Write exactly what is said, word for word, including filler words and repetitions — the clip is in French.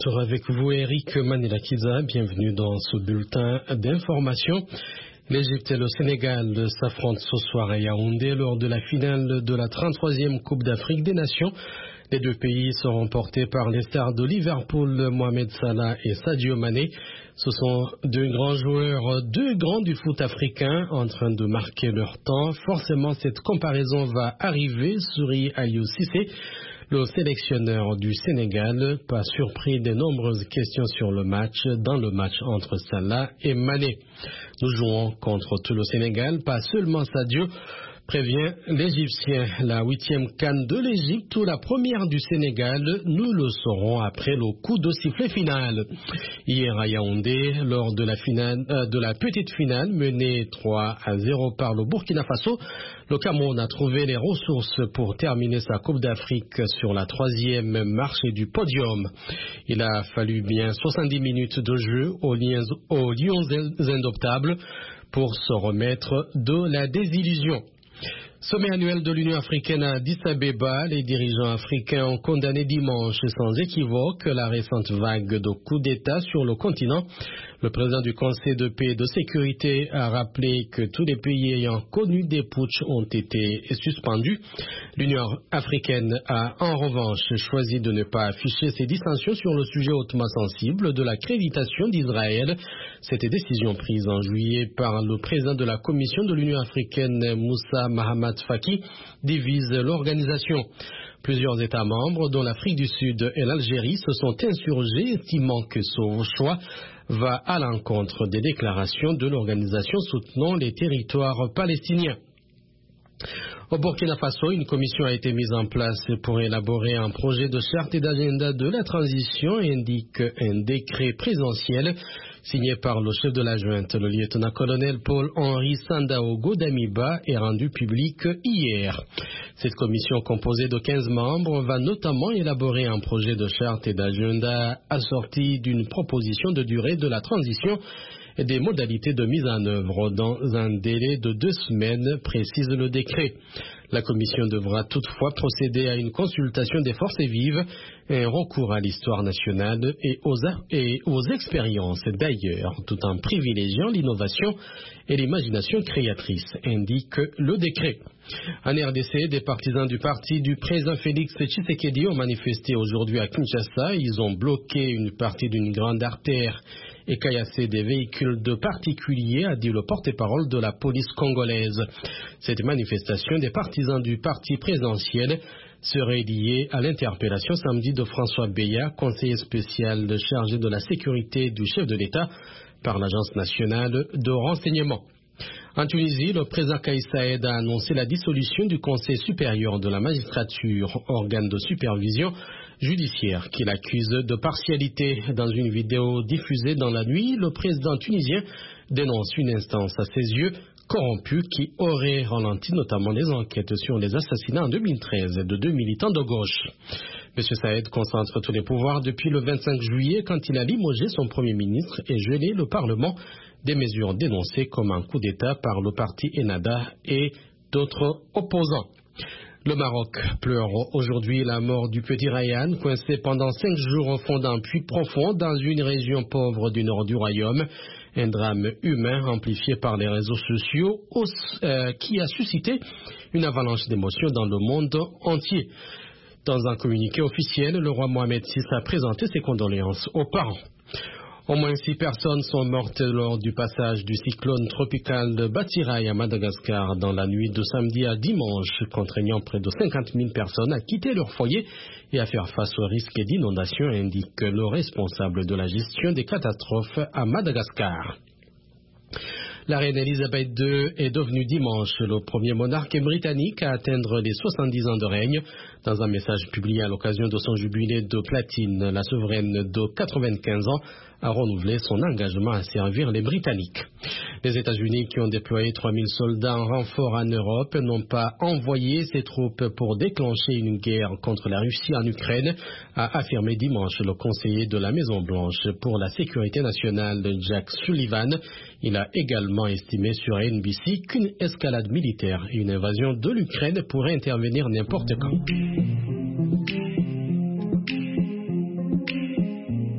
Avec vous, Eric Manilakiza, bienvenue dans ce bulletin d'information. L'Égypte et le Sénégal s'affrontent ce soir à Yaoundé lors de la finale de la trente-troisième Coupe d'Afrique des Nations. Les deux pays seront portés par les stars de Liverpool, Mohamed Salah et Sadio Mané. Ce sont deux grands joueurs, deux grands du foot africain en train de marquer leur temps. Forcément, cette comparaison va arriver, sourit Aliou Cissé. Le sélectionneur du Sénégal, pas surpris des nombreuses questions sur le match, dans le match entre Salah et Mané. Nous jouons contre tout le Sénégal, pas seulement Sadio, prévient l'Égyptien. La huitième CAN de l'Égypte ou la première du Sénégal, nous le saurons après le coup de sifflet final. Hier à Yaoundé, lors de la, finale, euh, de la petite finale menée trois à zéro par le Burkina Faso, le Cameroun a trouvé les ressources pour terminer sa Coupe d'Afrique sur la troisième marche du podium. Il a fallu bien soixante-dix minutes de jeu aux Lions, aux Lions indoptables pour se remettre de la désillusion. Sommet annuel de l'Union africaine à Addis Abeba, les dirigeants africains ont condamné dimanche sans équivoque la récente vague de coups d'État sur le continent. Le président du Conseil de paix et de sécurité a rappelé que tous les pays ayant connu des putschs ont été suspendus. L'Union africaine a en revanche choisi de ne pas afficher ses dissensions sur le sujet hautement sensible de l'accréditation d'Israël. Cette décision prise en juillet par le président de la Commission de l'Union africaine, Moussa Mahamat Faki, divise l'organisation. Plusieurs États membres, dont l'Afrique du Sud et l'Algérie, se sont insurgés, estimant que ce choix va à l'encontre des déclarations de l'organisation soutenant les territoires palestiniens. Au Burkina Faso, une commission a été mise en place pour élaborer un projet de charte et d'agenda de la transition, indique un décret présidentiel signé par le chef de la junte, le lieutenant-colonel Paul-Henri Sandaogo Damiba, est rendu public hier. Cette commission composée de quinze membres va notamment élaborer un projet de charte et d'agenda assorti d'une proposition de durée de la transition et des modalités de mise en œuvre dans un délai de deux semaines, précise le décret. La commission devra toutefois procéder à une consultation des forces vives et un recours à l'histoire nationale et aux, et aux expériences d'ailleurs, tout en privilégiant l'innovation et l'imagination créatrice, indique le décret. En R D C, des partisans du parti du président Félix Tshisekedi ont manifesté aujourd'hui à Kinshasa. Ils ont bloqué une partie d'une grande artère et caillassé des véhicules de particuliers, a dit le porte-parole de la police congolaise. Cette manifestation des partisans du parti présidentiel serait liée à l'interpellation samedi de François Beya, conseiller spécial chargé de la sécurité du chef de l'État par l'Agence nationale de renseignement. En Tunisie, le président Kais Saied a annoncé la dissolution du Conseil supérieur de la magistrature, organe de supervision judiciaire qu'il accuse de partialité. Dans une vidéo diffusée dans la nuit, le président tunisien dénonce une instance à ses yeux corrompue qui aurait ralenti notamment les enquêtes sur les assassinats en deux mille treize de deux militants de gauche. M. Saïed concentre tous les pouvoirs depuis le vingt-cinq juillet quand il a limogé son premier ministre et gelé le Parlement, des mesures dénoncées comme un coup d'État par le parti Ennahda et d'autres opposants. Le Maroc pleure aujourd'hui la mort du petit Ryan, coincé pendant cinq jours au fond d'un puits profond dans une région pauvre du nord du royaume. Un drame humain amplifié par les réseaux sociaux euh, qui a suscité une avalanche d'émotions dans le monde entier. Dans un communiqué officiel, le roi Mohamed six a présenté ses condoléances aux parents. Au moins six personnes sont mortes lors du passage du cyclone tropical de Batirai à Madagascar dans la nuit de samedi à dimanche, contraignant près de cinquante mille personnes à quitter leur foyer et à faire face au risque d'inondation, indique le responsable de la gestion des catastrophes à Madagascar. La reine Elisabeth deux est devenue dimanche le premier monarque britannique à atteindre les soixante-dix ans de règne. Dans un message publié à l'occasion de son jubilé de platine, la souveraine de quatre-vingt-quinze ans a renouvelé son engagement à servir les Britanniques. Les États-Unis, qui ont déployé trois mille soldats en renfort en Europe, n'ont pas envoyé ces troupes pour déclencher une guerre contre la Russie en Ukraine, a affirmé dimanche le conseiller de la Maison-Blanche pour la sécurité nationale, Jack Sullivan. Il a également estimé sur N B C qu'une escalade militaire et une invasion de l'Ukraine pourraient intervenir n'importe quand.